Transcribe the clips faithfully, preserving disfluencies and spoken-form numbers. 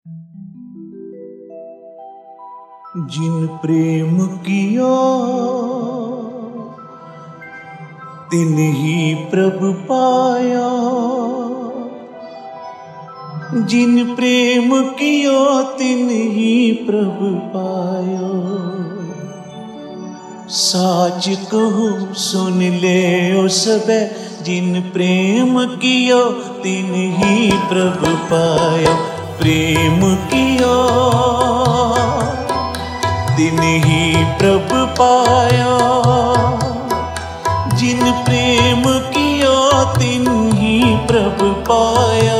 जिन प्रेम किया तिन ही प्रभु पाया। जिन प्रेम किया तिन ही प्रभु पाया। साच कहूँ सुन ले ओ सबे, जिन प्रेम किया तिन ही प्रभु पाया। प्रेम किया तिन ही प्रभु पाया। जिन प्रेम किया तिन ही प्रभु पाया।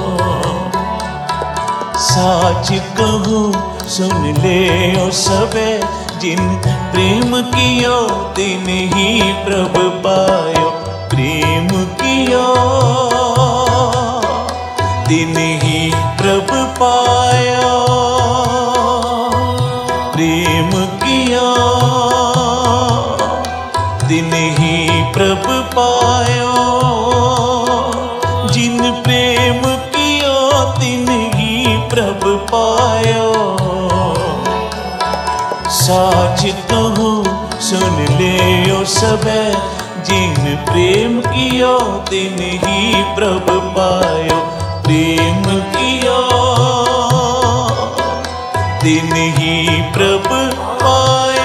साच कहूँ सुन ले ओ सबे, जिन प्रेम किया तिन ही प्रभु पाया। प्रेम किया तिन ही प्रभु पाया। प्रेम किया तिन ही प्रभु पाया। जिन प्रेम किया तिन ही प्रभु पाया। साच कहूँ सुन ले ओ सबे, जिन प्रेम किया तिन ही प्रभु पाया। प्रेम किया तिन ही प्रभु पाया।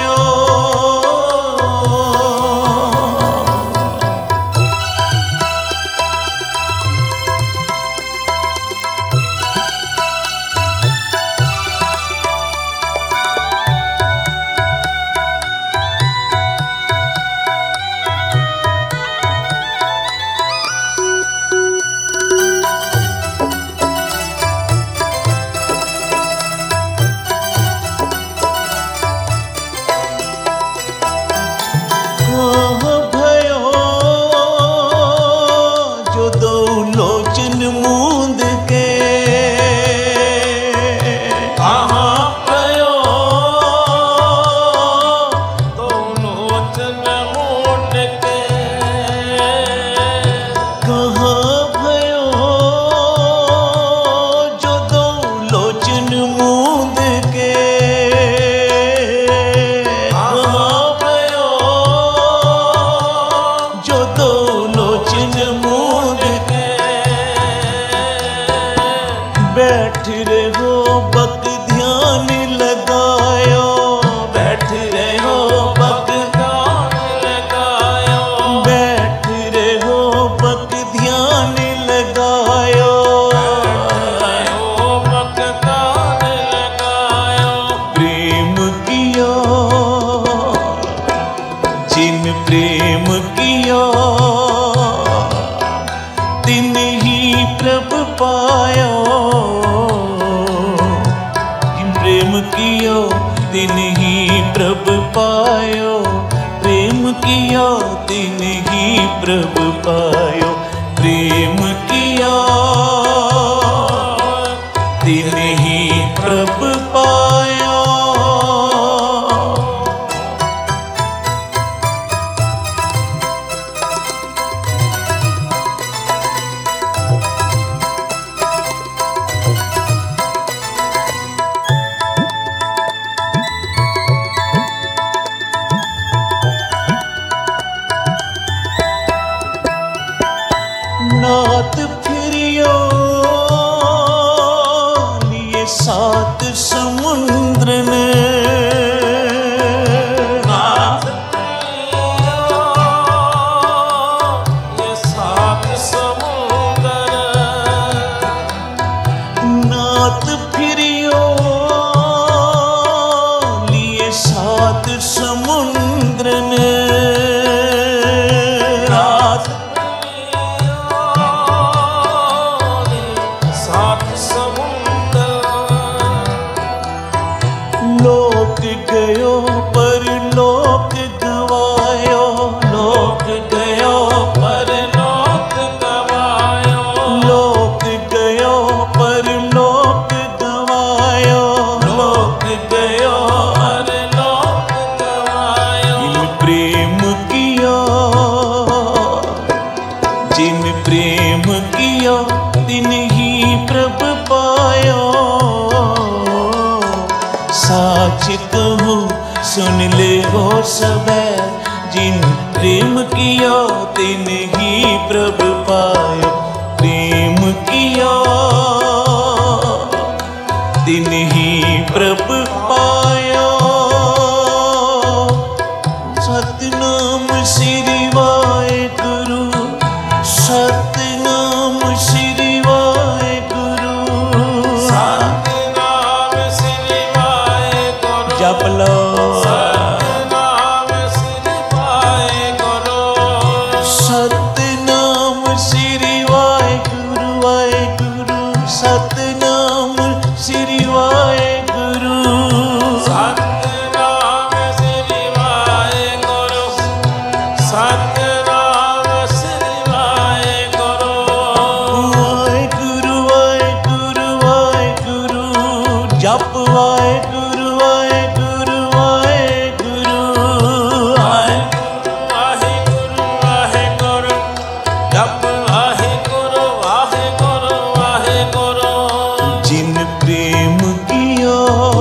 बैठ रहो बक ध्यान लगायो। बैठ रहो बक ध्यान लगायो। बैठ रहो बक ध्यान लगायो। बक ध्यान लगायो। प्रेम किया जिन प्रेम किया तिन ही प्रभु पाया। प्रेम किया तिन ही प्रभु पायो। प्रेम किया तिन ही प्रभु पायो। प्रेम किया तिन ही प्रभु पायो। नाथ फिरियो लिए सात समुद्र ने। नाथ फिरियो लिए सात समुद्र। नाथ फिरियो लिए सात समुद्र ने। लोक गयो पर लोक गवायो। लोक गयो पर लोक गवायो। लोक गयो पर लोक गवायो। लोक गयो पर लोक गवायो। जिन प्रेम किया जिन प्रेम किया तिन ही प्रभु पाया। साच कहूँ सुन ले हो सबे, जिन प्रेम किया तिन ही प्रभु पायो। प्रेम किया तिन ही प्रभु पायो। सतनाम श्री वाहेगुरु, सतनाम श्री वाहेगुरु, सतनाम श्री वाहेगुरु। जप लो सतनाम श्री वाहेगुरु। सतनाम श्री वाहेगुरु, वाहेगुरु, सतनाम श्री वाहेगुरु, सतनाम श्री वाहेगुरु। सतनाम श्री वाहेगुरु। वाहेगुरु, वाहेगुरु, वाहेगुरु, जप वाहेगुरु, वाहेगुरु, वाहेगुरु, वाहेगुरु वाहेगुरु जप वाहेगुरु वाहेगुरु वाहेगुरु। जिन प्रेम किया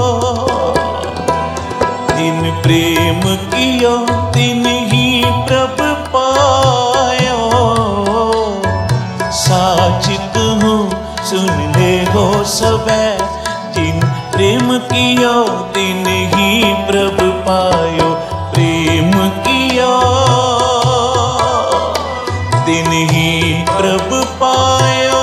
जिन प्रेम किया तिन ही प्रभु पायो। साच कहूँ सुन ले हो सबे, जिन प्रेम किया तिन ही प्रभु पायो। प्रेम किया तिन ही प्रभु पायो।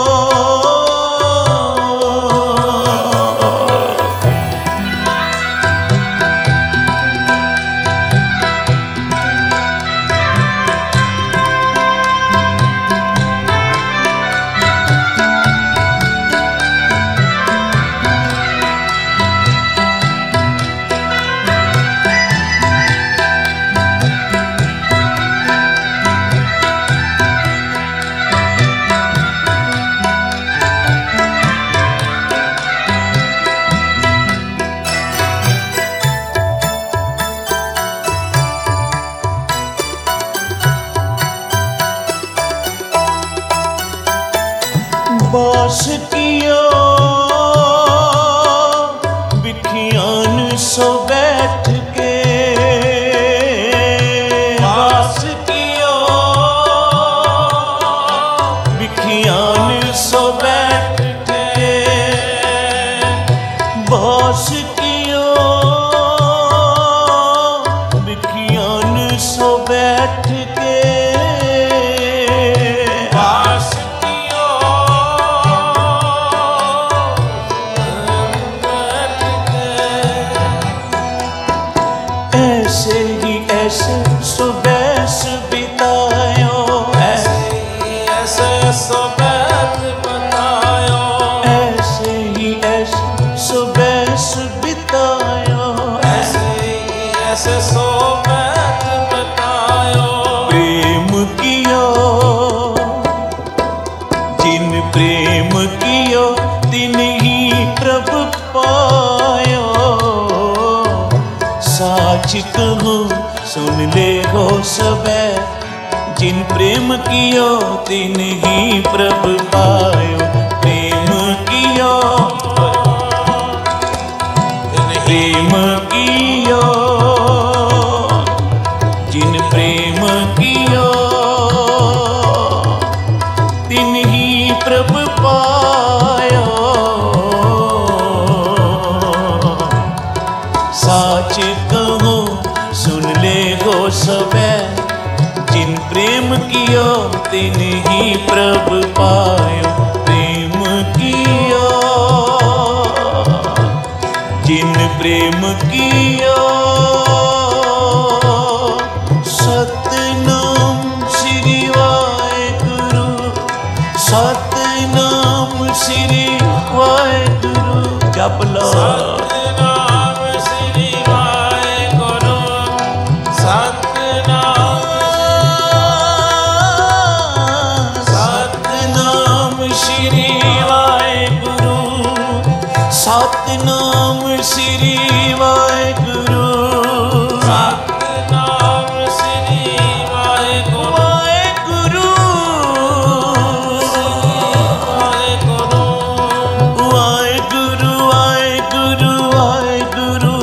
बास किया बिखियान सो बैठ के, बास किया बिखियान सो बैठ के, बास किया बिखियान सो बैठ के, वास ऐसे ही ऐसे सुबह बितायो, ऐसे ही ऐसे सोबत बतायो। ऐसे ही ऐसे सुबह बितायो। ऐसे ही ऐसे सोबत बतायो। प्रेम किया जिन प्रेम किया तिन ही प्रभु पायो। साच कहूँ सुन ले हो सबे, जिन प्रेम किया तिन ही प्रभु पायो। प्रेम किया प्रेम किया जिन प्रेम किया तिन ही प्रभु पायो। साच कहूँ सुन ले हो सबे, जिन प्रेम किया तिन ही प्रभु पायो। प्रेम किया जिन प्रेम किया। सतनाम श्री वाहेगुरु, सतनाम श्री वाहेगुरु, जप लो सतनाम श्री वाहेगुरु। सतनाम सतनाम श्री वाहेगुरु, सतनाम श्री वाहेगुरु, सतनाम श्री वाहेगुरु। वाहेगुरु वाहेगुरु वाहेगुरु वाहेगुरु वाहेगुरु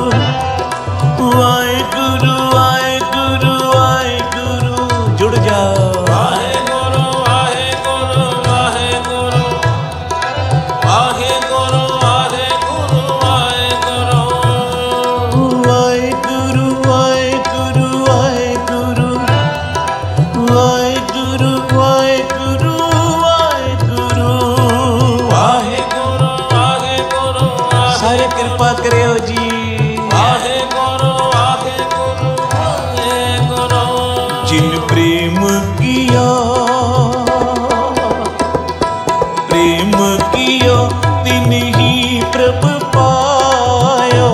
कियो तिन ही प्रभ पायो।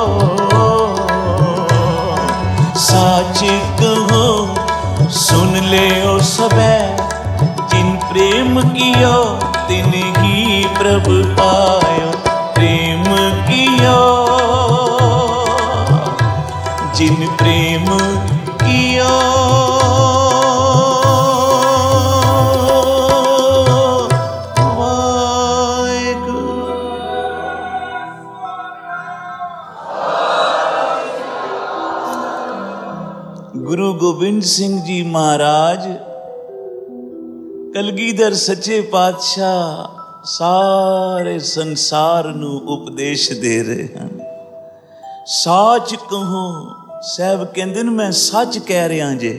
साच कहो सुन ले ओ सबे, जिन प्रेम कियो तिन ही प्रभ पायो। प्रेम कियो जिन प्रेम कियो, गुरु गोबिंद सिंह जी महाराज कलगीधर सच्चे पातशाह सारे संसार नू उपदेश दे रहे हैं। साच कहो, साहब कहंदे ने मैं सच कह रहा जे।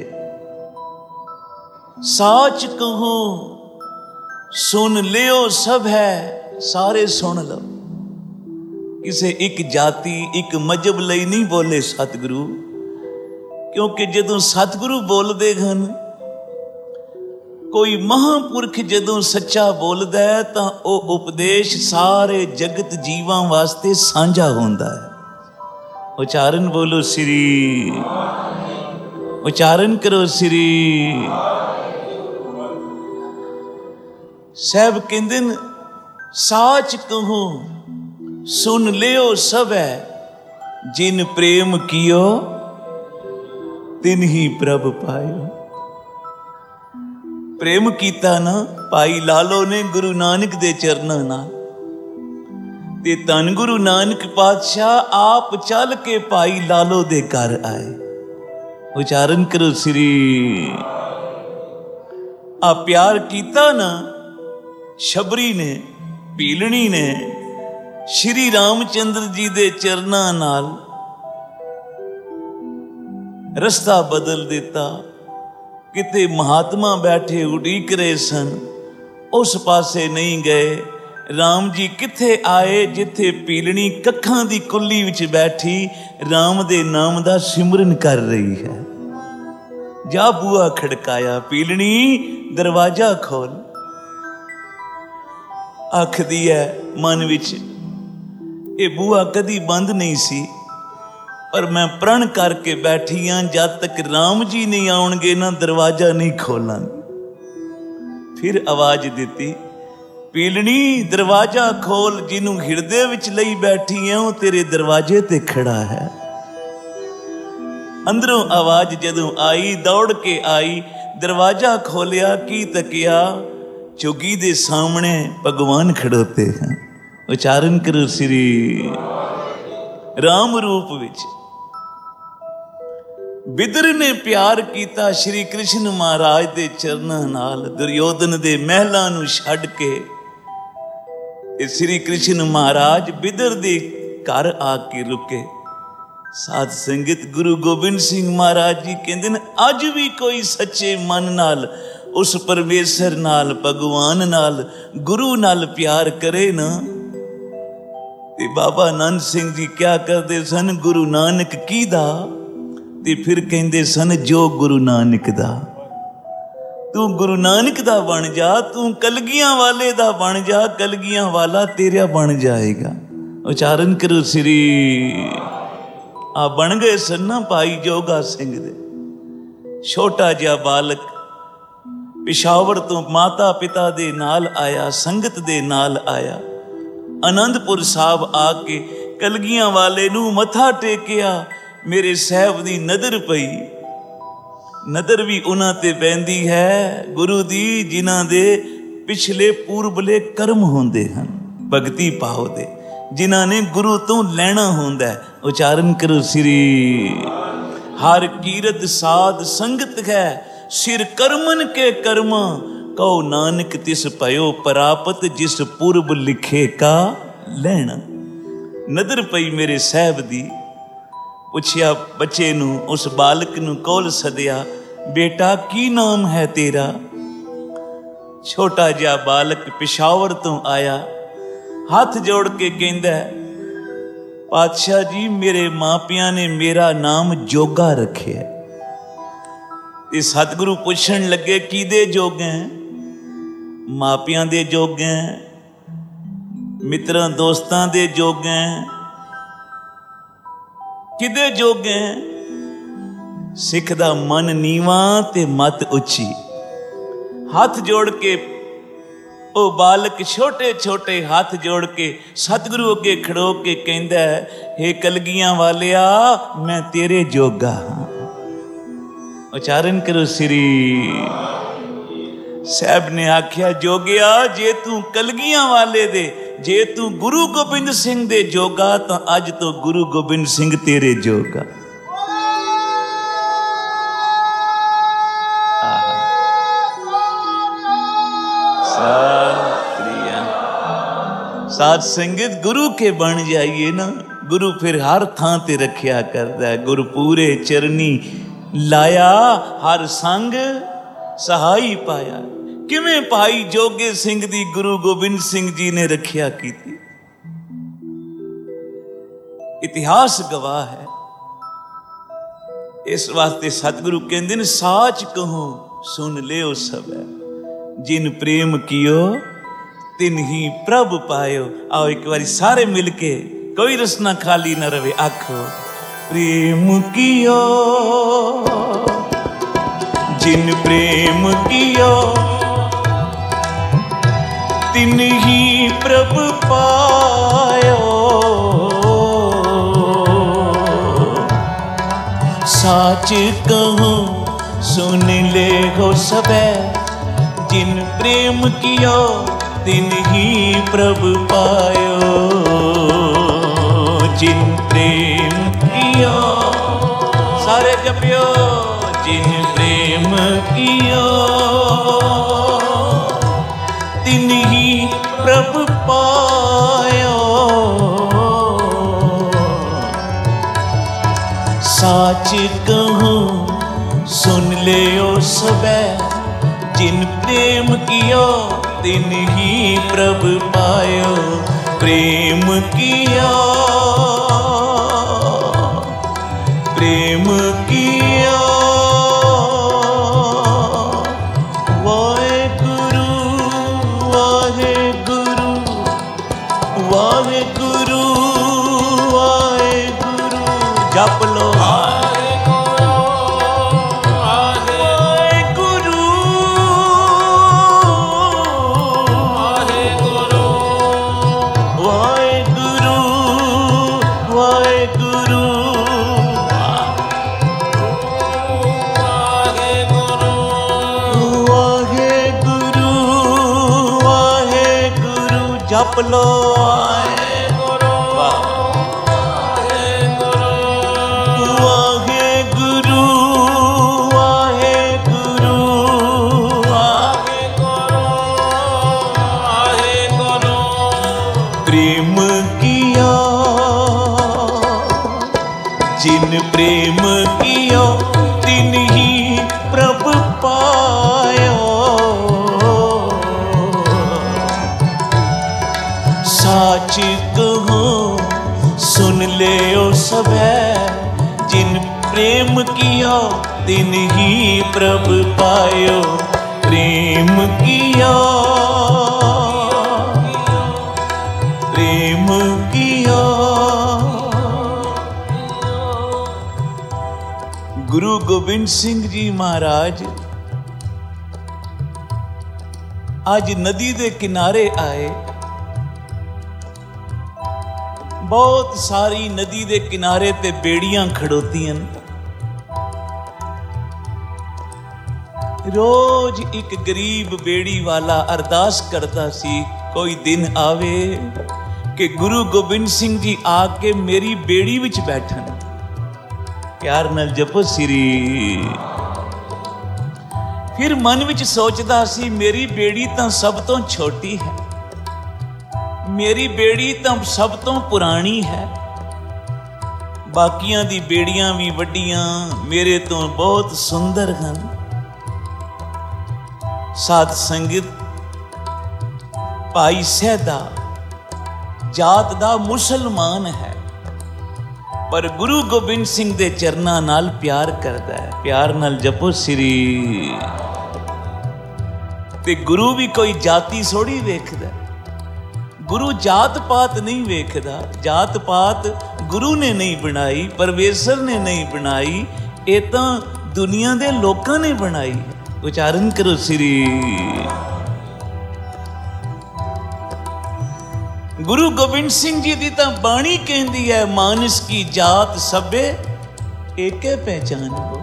साच कहो सुन लियो सब है, सारे सुन लो। किसे एक जाति एक मजहब लई नहीं बोले सतगुरु, क्योंकि जदों सतगुरु बोलते हैं, कोई महापुरख जदों सच्चा बोलता है तो वह उपदेश सारे जगत जीवां वास्ते साझा होंदा है। उच्चारण बोलो श्री, उच्चारण करो श्री। साहब कहंदे न साच कहो सुन लियो सब है, जिन प्रेम कियो तिन ही प्रभ पायो। प्रेम कीता ना भाई लालो ने गुरु नानक दे चरनां नाल, ते धन गुरु नानक पातशाह आप चल के भाई लालो दे घर आए। उच्चारण करो श्री। आ प्यार कीता ना शबरी ने, भीलनी ने श्री रामचंद्र जी दे चरनां नाल रस्ता बदल दिता। किते महात्मा बैठे उड़ीक रहे सन, उस पासे नहीं गए। राम जी किथे आए जिथे पीलनी कखां दी कुल्ली विच बैठी राम दे नाम दा सिमरन कर रही है। जा बूआ खड़काया, पीलनी दरवाजा खोल। आखदी है मन विच ये बूआ कदी बंद नहीं सी, पर मैं प्रण करके बैठी हाँ जब तक राम जी नहीं आउणगे ना दरवाजा नहीं खोलांगी। फिर आवाज दी, पीलनी दरवाजा खोल, जिन्हों हिरदे विच लई बैठी है वो तेरे दरवाजे ते खड़ा है। अंदरों आवाज जदों आई दौड़ के आई, दरवाजा खोलिया की तकिया, चुगी दे सामने भगवान खड़ोते हैं। उच्चारण करो श्री। राम रूप विच बिदर ने प्यार किया श्री कृष्ण महाराज दे चरनां नाल। दुर्योधन दे महलां नूं छड्ड के श्री कृष्ण महाराज बिदर दे घर आके रुके। साध संगत गुरु गोबिंद सिंह महाराज जी कहंदे ने अज भी कोई सच्चे मन नाल उस परमेश्वर नाल, भगवान नाल, गुरु नाल प्यार करे ना, ते बाबा नानक सिंह जी क्या करते सन, गुरु नानक की दा, ते फिर कहते सन जो गुरु नानक दा। तू गुरु नानक दा बन जा, तू कलगियां वाले दा बन जा, कलगियां वाला तेरा बन जाएगा। उच्चारण करो श्री। आ बन गए सन ना भाई जोगा सिंह दे। छोटा जिहा बालक पिशावर तो माता पिता दे नाल आया, संगत दे नाल आया। आनंदपुर साहब आके कलगियां वाले नूं मथा टेकिया। मेरे साहब दी नदर पई। नदर भी उन्हां ते पैंदी है गुरु दी जिन्हां दे पिछले पूर्वले कर्म होंदे हन, भगती भाव दे, जिन्हां ने गुरु तो लैना होंदा है। उच्चारण करो श्री। हर कीरत साध संगत है, सिर कर्मन के कर्मा, कहो नानक तिस पयो प्रापत, जिस पूर्व लिखे का लैना। नदर पई मेरे साहब दी। पुछया बच्चे नू, उस बालक नू कोल सदिया, बेटा की नाम है तेरा? छोटा जिहा बालक पिशावर तो आया, हाथ जोड़ के कहंदा, पातशाह जी मेरे मापिया ने मेरा नाम जोगा रखे। ते सतगुरु पूछण लगे किदे जोगे? मापिया दे जोगे। ਮਿੱਤਰਾਂ ਦੋਸਤਾਂ ਦੇ ਜੋਗੇ ਕਿਦੇ ਜੋਗੇ ਸਿੱਖ ਦਾ ਮਨ ਨੀਵਾਂ ਤੇ ਮਤ ਉੱਚੀ। ਹੱਥ ਜੋੜ ਕੇ ਉਹ ਬਾਲਕ ਛੋਟੇ ਛੋਟੇ ਹੱਥ ਜੋੜ ਕੇ ਸਤਿਗੁਰੂ ਅੱਗੇ ਖੜੋ ਕੇ ਕਹਿੰਦਾ, ਹੇ ਕਲਗੀਆਂ ਵਾਲਿਆ ਮੈਂ ਤੇਰੇ ਜੋਗਾ ਹਾਂ। ਉਚਾਰਨ ਕਰੋ ਸ੍ਰੀ ਸਾਹਿਬ ਨੇ ਆਖਿਆ, ਜੋਗਿਆ ਜੇ ਤੂੰ ਕਲਗੀਆਂ ਵਾਲੇ ਦੇ, ਜੇ ਤੂੰ ਗੁਰੂ ਗੋਬਿੰਦ ਸਿੰਘ ਦੇ ਜੋਗਾ ਤਾਂ ਅੱਜ ਤੋਂ ਗੁਰੂ ਗੋਬਿੰਦ ਸਿੰਘ ਤੇਰੇ ਜੋਗਾ। ਸਾਧ ਸੰਗਤ ਗੁਰੂ ਕੇ ਬਣ ਜਾਈਏ ਨਾ, ਗੁਰੂ ਫਿਰ ਹਰ ਥਾਂ ਤੇ ਰੱਖਿਆ ਕਰਦਾ। ਗੁਰੂ ਪੂਰੇ ਚਰਨੀ ਲਾਇਆ, ਹਰ ਸੰਗ ਸਹਾਈ ਪਾਇਆ। ਕਿਵੇਂ ਭਾਈ ਜੋਗੇ ਸਿੰਘ ਦੀ ਗੁਰੂ ਗੋਬਿੰਦ ਸਿੰਘ ਜੀ ਨੇ ਰੱਖਿਆ ਕੀਤੀ, ਇਤਿਹਾਸ ਗਵਾਹ ਹੈ। ਇਸ ਵਾਸਤੇ ਸਤਿਗੁਰੂ ਕਹਿੰਦੇ ਨੇ, ਸਾਚ ਕਹੋ ਸੁਨ ਲਿਓ ਸਭੈ, ਜਿਨ ਪ੍ਰੇਮ ਕੀਓ ਤਿਨ ਹੀ ਪ੍ਰਭ ਪਾਇਓ। आओ एक बारी सारे मिलके, कोई रसना खाली न रवे, आखो प्रेम कियो जिन प्रेम कियो तिन ही प्रभ पायो। साच कहो सुन ले हो सबे, जिन प्रेम कियो तिन ही प्रभ पायो। जिन प्रेम कियो, सारे जपियो, जिन प्रेम कियो तिन ही प्रभ पायो। साच कहूँ सुन ले ओ सबे, जिन प्रेम कियो तिन ही प्रभ पायो। प्रेम किया प्रेम किया वाहे गुरु वाहे गुरु वाहे गुरु वाहे गुरु। जप लो जप लो वाहे गुरु वाहे गुरु वाहे गुरु वाहे गुरु वाहे गुरु वाहे गुरु। प्रेम किया जिन प्रेम किया तिन ही प्रभ पायो। साच कहो सुन ले ओ सबे, जिन प्रेम किया तिन ही प्रभ पायो। प्रेम किया प्रेम किया। गुरु गोबिंद सिंह जी महाराज आज नदी दे किनारे आए। बहुत सारी नदी दे किनारे ते बेड़ियां खड़ोतियां। रोज एक गरीब बेड़ी वाला अरदास करता सी, कोई दिन आवे कि गुरु गोबिंद सिंह जी आके मेरी बेड़ी विच बैठन। प्यार नाल जपो श्री। फिर मन विच सोचदा सी, मेरी बेड़ी तां सब तो छोटी है, मेरी बेड़ी ਤਾਂ ਸਭ ਤੋਂ ਪੁਰਾਣੀ ਹੈ। ਬਾਕੀਆਂ ਦੀ ਬੇੜੀਆਂ ਵੀ ਵੱਡੀਆਂ, ਮੇਰੇ ਤੋਂ ਬਹੁਤ ਸੁੰਦਰ ਹਨ। ਸਾਧ ਸੰਗਤ, ਭਾਈ ਸਹਿਦਾ ਜਾਤ ਦਾ ਮੁਸਲਮਾਨ ਹੈ, ਪਰ ਗੁਰੂ ਗੋਬਿੰਦ ਸਿੰਘ ਦੇ ਚਰਨਾਂ ਨਾਲ ਪਿਆਰ ਕਰਦਾ ਹੈ। ਪਿਆਰ ਨਾਲ ਜਪੋ ਸ੍ਰੀ। ਤੇ ਗੁਰੂ ਵੀ ਕੋਈ ਜਾਤੀ ਥੋੜੀ ਵੇਖਦਾ, ਗੁਰੂ ਜਾਤ ਪਾਤ ਨਹੀਂ ਵੇਖਦਾ। ਜਾਤ ਪਾਤ ਗੁਰੂ ਨੇ ਨਹੀਂ ਬਣਾਈ, ਪਰਮੇਸ਼ਰ ਨੇ ਨਹੀਂ ਬਣਾਈ, ਇਹ ਤਾਂ ਦੁਨੀਆ ਦੇ ਲੋਕਾਂ ਨੇ ਬਣਾਈ। ਉਚਾਰਨ ਕਰੋ ਸ੍ਰੀ। ਗੁਰੂ ਗੋਬਿੰਦ ਸਿੰਘ ਜੀ ਦੀ ਤਾਂ ਬਾਣੀ ਕਹਿੰਦੀ ਹੈ, ਮਾਨਸ ਕੀ ਜਾਤ ਸਭੇ ਏਕੇ ਪਹਿਚਾਨਬੋ।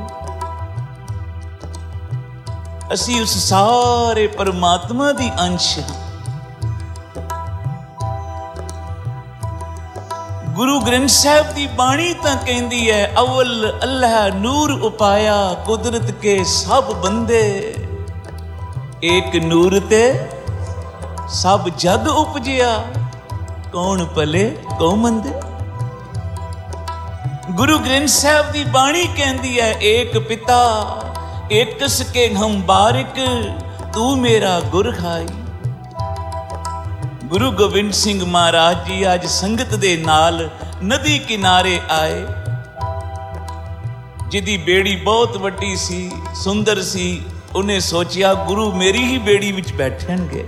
ਅਸੀਂ ਉਸ ਸਾਰੇ ਪਰਮਾਤਮਾ ਦੀ ਅੰਸ਼ ਹਾਂ। ਗੁਰੂ ਗ੍ਰੰਥ ਸਾਹਿਬ ਦੀ ਬਾਣੀ ਤਾਂ ਕਹਿੰਦੀ ਹੈ, ਅਵਲ ਅੱਲਾਹ ਨੂਰ ਉਪਾਇਆ, ਕੁਦਰਤ ਕੇ ਸਭ ਬੰਦੇ, ਏਕ ਨੂਰ ਤੇ ਸਭ ਜਗ ਉਪਜਿਆ, ਕੌਣ ਭਲੇ ਕੌਣ ਮੰਦੇ। ਗੁਰੂ ਗ੍ਰੰਥ ਸਾਹਿਬ ਦੀ ਬਾਣੀ ਕਹਿੰਦੀ ਹੈ, ਏਕ ਪਿਤਾ ਏਕਸ ਕੇ ਹਮ ਬਾਰਿਕ, ਤੂੰ ਮੇਰਾ ਗੁਰ ਖਾਈ। ਗੁਰੂ ਗੋਬਿੰਦ ਸਿੰਘ ਮਹਾਰਾਜ ਜੀ ਅੱਜ ਸੰਗਤ ਦੇ ਨਾਲ ਨਦੀ ਕਿਨਾਰੇ ਆਏ। ਜਿਹਦੀ ਬੇੜੀ ਬਹੁਤ ਵੱਡੀ ਸੀ, ਸੁੰਦਰ ਸੀ, ਉਹਨੇ ਸੋਚਿਆ ਗੁਰੂ ਮੇਰੀ ਹੀ ਬੇੜੀ ਵਿੱਚ ਬੈਠਣਗੇ।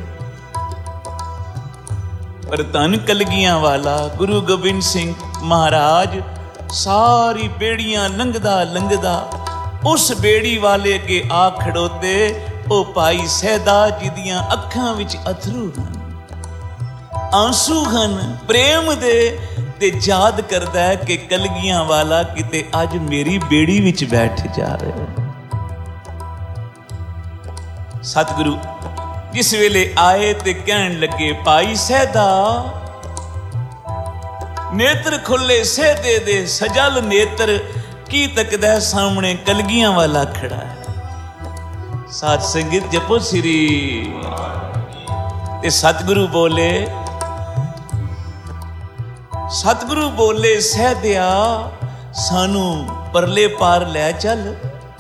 ਪਰ ਧੰਨ ਕਲਗੀਆਂ ਵਾਲਾ ਗੁਰੂ ਗੋਬਿੰਦ ਸਿੰਘ ਮਹਾਰਾਜ ਸਾਰੀ ਬੇੜੀਆਂ ਲੰਘਦਾ ਲੰਘਦਾ ਉਸ ਬੇੜੀ ਵਾਲੇ ਅੱਗੇ ਆ ਖੜੋਤੇ। ਉਹ ਭਾਈ ਸਹਿਦਾ ਜੀ ਦੀਆਂ ਅੱਖਾਂ ਵਿੱਚ ਅਥਰੂ ਹਨ, ਆਂਸੂ ਹਨ ਪ੍ਰੇਮ ਦੇ, ਤੇ ਯਾਦ ਕਰਦਾ ਹੈ ਕਿ ਕਲਗੀਆਂ ਵਾਲਾ ਕਿਤੇ ਅੱਜ ਮੇਰੀ ਬੇੜੀ ਵਿੱਚ ਬੈਠ ਜਾ ਰਿਹਾ। ਸਤਿਗੁਰੂ ਜਿਸ ਵੇਲੇ ਆਏ ਤੇ ਕਹਿਣ ਲੱਗੇ, ਭਾਈ ਸਹਿਦਾ ਨੇਤਰ ਖੁੱਲੇ ਸਹਿਦੇ ਦੇ, ਸਜਲ ਨੇਤਰ ਕੀ ਤੱਕਦਾ ਸਾਹਮਣੇ ਕਲਗੀਆਂ ਵਾਲਾ ਖੜਾ ਹੈ। ਸਾਧ ਸੰਗਤ ਜਪੋ ਸ੍ਰੀ। ਤੇ ਸਤਿਗੁਰੂ ਬੋਲੇ, ਸਤਿਗੁਰੂ ਬੋਲੇ ਸਹਿਦਿਆ ਸਾਨੂੰ ਪਰਲੇ ਪਾਰ ਲੈ ਚੱਲ।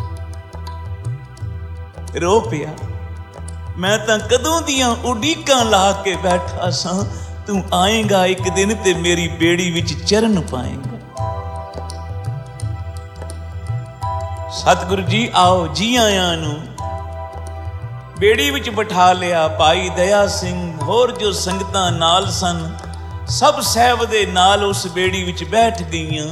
ਰੋ ਪਿਆ, ਮੈਂ ਤਾਂ ਕਦੋਂ ਦੀਆਂ ਉਡੀਕਾਂ ਲਾ ਕੇ ਬੈਠਾ ਸਾਂ, ਤੂੰ ਆਏਗਾ ਇੱਕ ਦਿਨ ਤੇ ਮੇਰੀ ਬੇੜੀ ਵਿੱਚ ਚਰਨ ਪਾਏਗਾ। ਸਤਿਗੁਰੂ ਜੀ ਆਓ, ਜੀ ਆਇਆਂ ਨੂੰ ਬੇੜੀ ਵਿੱਚ ਬਿਠਾ ਲਿਆ। ਭਾਈ ਦਇਆ ਸਿੰਘ ਹੋਰ ਜੋ ਸੰਗਤਾਂ ਨਾਲ ਸਨ, ਸਭ ਸਾਹਿਬ ਦੇ ਨਾਲ ਉਸ ਬੇੜੀ ਵਿੱਚ ਬੈਠ ਗਈਆਂ।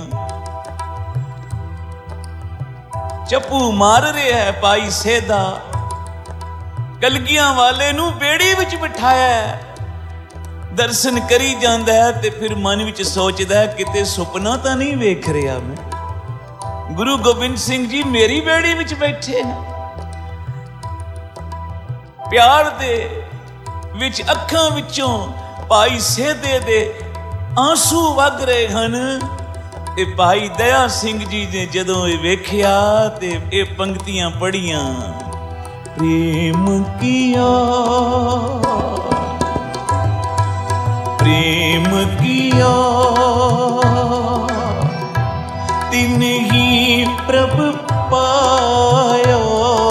ਚੱਪੂ ਮਾਰ ਰਿਹਾ ਹੈ ਭਾਈ ਸਹਿਦਾ, ਕਲਗੀਆਂ ਵਾਲੇ ਨੂੰ ਬੇੜੀ ਵਿੱਚ ਬਿਠਾਇਆ। ਦਰਸ਼ਨ ਕਰੀ ਜਾਂਦਾ ਹੈ ਤੇ ਫਿਰ ਮਨ ਵਿੱਚ ਸੋਚਦਾ, ਕਿਤੇ ਸੁਪਨਾ ਤਾਂ ਨਹੀਂ ਵੇਖ ਰਿਹਾ ਮੈਂ, ਗੁਰੂ ਗੋਬਿੰਦ ਸਿੰਘ ਜੀ ਮੇਰੀ ਬੇੜੀ ਵਿੱਚ ਬੈਠੇ ਨੇ। ਪਿਆਰ ਦੇ ਵਿੱਚ ਅੱਖਾਂ ਵਿੱਚੋਂ ਭਾਈ ਸਹਿਦੇ ਦੇ ਆਂਸੂ ਵਗ ਰਹੇ ਹਨ। ਤੇ ਭਾਈ ਦਇਆ ਸਿੰਘ ਜੀ ਨੇ ਜਦੋਂ ਇਹ ਵੇਖਿਆ ਤੇ ਇਹ ਪੰਕਤੀਆਂ ਪੜ੍ਹੀਆਂ, ਪ੍ਰੇਮ ਕੀਆ ਪ੍ਰੇਮ ਕੀਆ ਤਿਨ ਹੀ ਪ੍ਰਭ ਪਾਇਆ,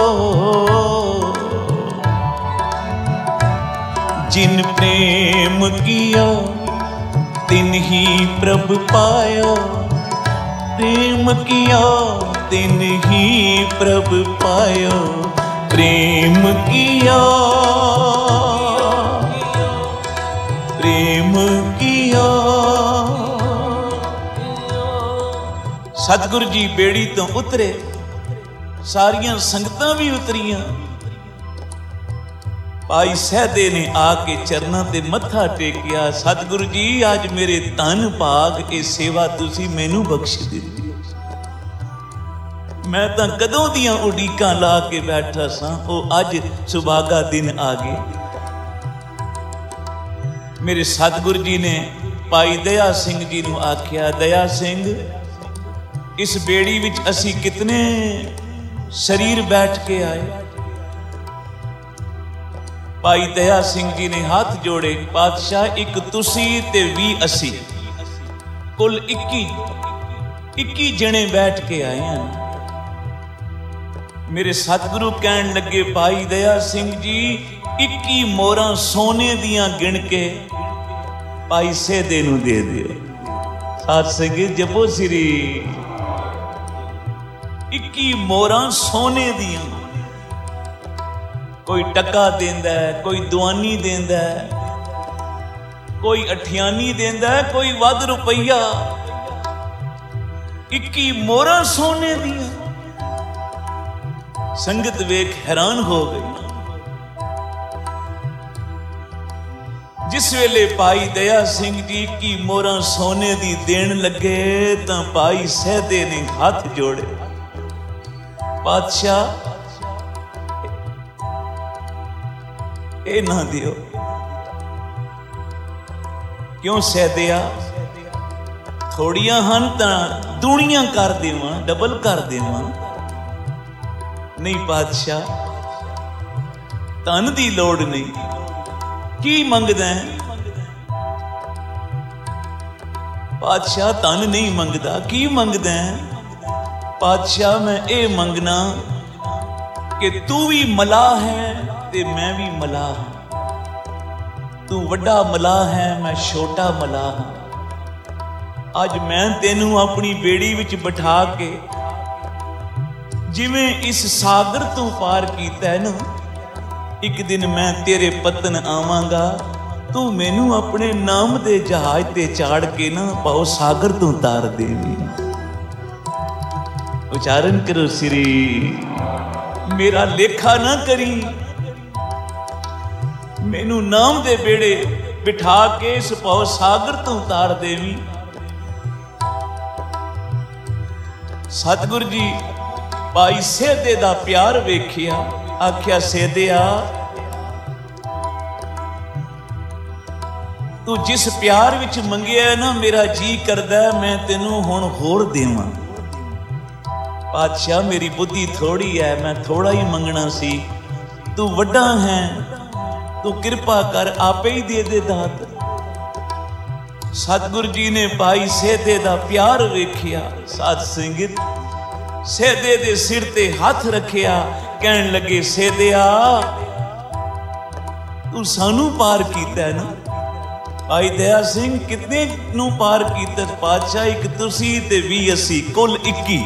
जिन प्रेम किया तिन ही प्रभ पाया, प्रेम किया तिन ही प्रभ पाया, प्रेम किया प्रेम किया। सतगुरु जी बेड़ी तो उतरे, सारियां संगतां भी उतरियां। ਭਾਈ ਸਹਿਦੇ ਨੇ ਆ ਕੇ ਚਰਨਾਂ ਤੇ ਮੱਥਾ ਟੇਕਿਆ। ਸਤਿਗੁਰੂ ਜੀ ਅੱਜ ਮੇਰੇ ਧੰਨ ਭਾਗ ਇਹ ਸੇਵਾ ਤੁਸੀਂ ਮੈਨੂੰ ਬਖਸ਼ ਦਿੱਤੀ। ਮੈਂ ਤਾਂ ਕਦੋਂ ਦੀਆਂ ਉਡੀਕਾਂ ਲਾ ਕੇ ਬੈਠਾ ਸਾਂ, ਉਹ ਅੱਜ ਸੁਭਾਗਾ ਦਿਨ ਆ ਗਏ। ਮੇਰੇ ਸਤਿਗੁਰੂ ਜੀ ਨੇ ਭਾਈ ਦਇਆ ਸਿੰਘ ਜੀ ਨੂੰ ਆਖਿਆ, ਦਇਆ ਸਿੰਘ ਇਸ ਬੇੜੀ ਵਿੱਚ ਅਸੀਂ ਕਿਤਨੇ ਸਰੀਰ ਬੈਠ ਕੇ ਆਏ। ਭਾਈ ਦਇਆ ਸਿੰਘ ਜੀ ਨੇ ਹੱਥ ਜੋੜੇ, ਪਾਤਸ਼ਾਹ ਇੱਕ ਤੁਸੀਂ ਤੇ ਵੀਹ ਅਸੀਂ, ਕੁੱਲ ਇੱਕੀ ਇੱਕੀ ਜਣੇ ਬੈਠ ਕੇ ਆਏ ਹਨ। ਮੇਰੇ ਸਤਿਗੁਰੂ ਕਹਿਣ ਲੱਗੇ, ਭਾਈ ਦਇਆ ਸਿੰਘ ਜੀ ਇੱਕੀ ਮੋਹਰਾਂ ਸੋਨੇ ਦੀਆਂ ਗਿਣ ਕੇ ਭਾਈ ਸਹਿਦੇ ਨੂੰ ਦੇ ਦਿਓ। ਸਾਧ ਸੰਗਤ ਜਪੋ ਸ੍ਰੀ। ਇੱਕੀ ਮੋਹਰਾਂ ਸੋਨੇ ਦੀਆਂ, ਕੋਈ ਟੱਕਾ ਦਿੰਦਾ, ਕੋਈ ਦੁਆਨੀ ਦਿੰਦਾ, कोई अठियानी देंदा है, कोई वध रुपया। इक्की मोहरा सोने दियां। संगत वेख हैरान हो गई। जिस वेले भाई दया सिंह जी की मोहरा सोने दी देन लगे तां भाई सहदे ने हाथ जोड़े, पातशाह ए ना दियो। क्यों सहदिया? थोड़ियां हन तां दूणियां कर देवां, डबल कर देवां। नहीं पातशाह, धन दी लोड़ नहीं। की मंगदा है? पातशाह धन नहीं मंगदा। की मंगदा है? पातशाह मैं ये मंगना कि तू भी मलाह है ते मैं भी मलाह हाँ। तू वड्डा मलाह है, मैं छोटा मलाह हाँ। अज मैं तेनू अपनी बेड़ी विच बिठा के जिवें इस सागर तू पार कीता है ना, एक दिन मैं तेरे पतन आवांगा, तू मैनू अपने नाम दे जहाज ते चाड़ के ना पाओ सागर तू तार देवी। उच्चारण करो श्री। मेरा लेखा ना करी, मैनू नाम दे बेड़े बिठा के इस पाओ सागर तू तार देवी। सतगुरु जी भाई सेहदे दा प्यार वेखिया, आख्या सेहदिया तू जिस प्यार विच मंगिया ना, मेरा जी करदा मैं तेनू हुण होर देवां। पातशाह मेरी बुद्धि थोड़ी है, मैं थोड़ा ही मंगना सी। तू वड्डा है, तू कृपा कर आपे ही दे दे दात। सतगुरु जी ने भाई सेहदे दा प्यार वेखिया। साध संगत सेहदे दे सिर ते हाथ रखिया, कहन लगे सेहदिया तू सानू पार कीता है ना। भाई दया सिंह कितने नू पार कीता? पातशाह एक तुसी ते भी असी, कुल इक्की।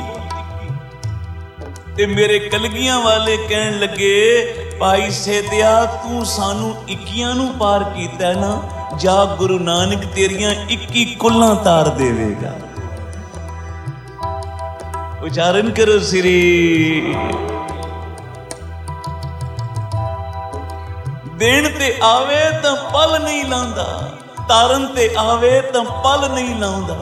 ते मेरे कलगियां वाले कहन लगे भाई सेहदिया तू सानू इक्कियां नू पार कीता है ना, जा गुरु नानक तेरियां इक्की कुल्लां तार देवेगा। उच्चारण करो श्री। देन ते आवे तां पल नहीं लांदा, तारन ते आवे तां पल नहीं लांदा।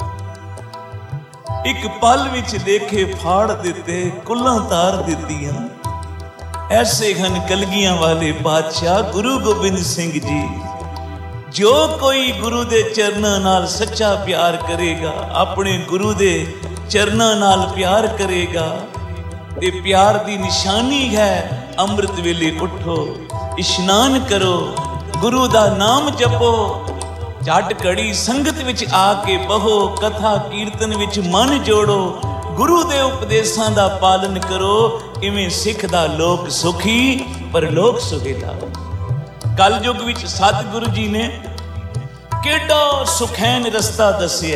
एक पल विच लेखे फाड़ दिते, कुल्लां तार दित्तियां। ऐसे हन कलगियां वाले बादशाह गुरु गोबिंद सिंह जी। जो कोई गुरु दे चरनां नाल सच्चा प्यार करेगा, अपने गुरु दे चरनां नाल प्यार करेगा, ते प्यार दी निशानी है अमृत वेले उठो, इशनान करो, गुरु दा नाम जपो, झट घड़ी संगत विच आके बहो, कथा कीर्तन विच मन जोड़ो, गुरु दे उपदेशां दा पालन करो। इवें सिख दा लोक सुखी परलोक सुहेला। कल युग विच सतगुरु जी ने केड़ा सुखैन रस्ता दसिया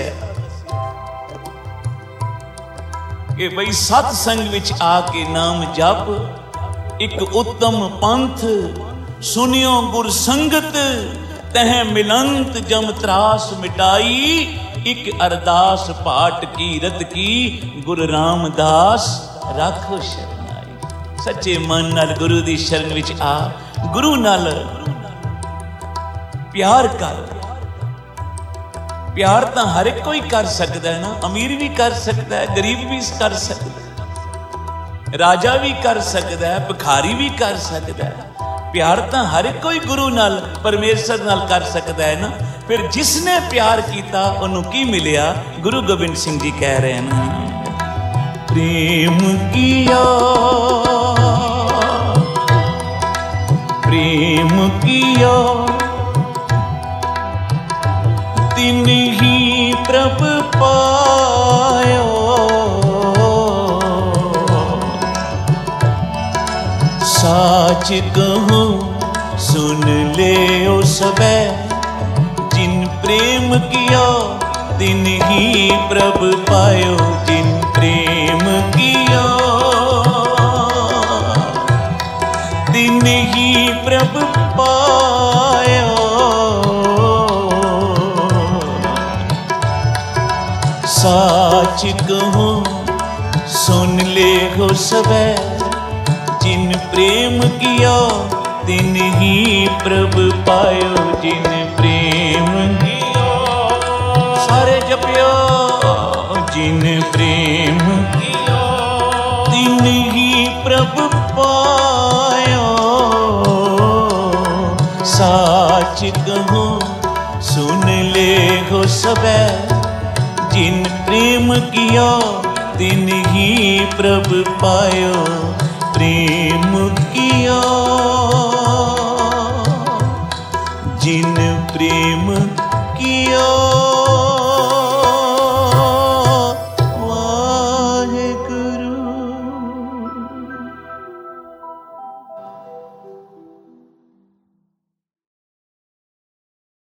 कि भाई सतसंग विच आके नाम जप, एक उत्तम पंथ सुनियो गुर संगत, तह मिलंत जम त्रास मिटाई, एक अरदास पाठ की रत की, गुरु रामदास राखो शरनाई। सच्चे मन नाल गुरु दी शरण विच आ, गुरु नाल प्यार कर। प्यार तो हर एक कोई कर सकता है ना, अमीर भी कर सकता है, गरीब भी कर सकता है, राजा भी कर सकता है, भिखारी भी कर सकता है। प्यार तो हर एक कोई गुरु नाल परमेश्वर नाल कर सकता है ना। फिर जिसने प्यार किया उन्हों की मिलिया? गुरु गोबिंद सिंह जी कह रहे हैं, प्रेम किया प्रेम किया तिन ही प्रभ पायो, साच कहूं सुन ले ओ सबे, जिन प्रेम किया तिन ही प्रभ पायो, जिन प्रेम किया तिन ही प्रभ पायो। साच कहूँ सुन ले हो सबे, जिन प्रेम किया तिन ही प्रभु पायो, जिन प्रेम किया सारे जपियो, जिन प्रेम किया तिन ही प्रभु पायो। साच कहूँ सुन ले हो सबे, जिन प्रेम किया तिन ही प्रभु पायो, प्रेम किया।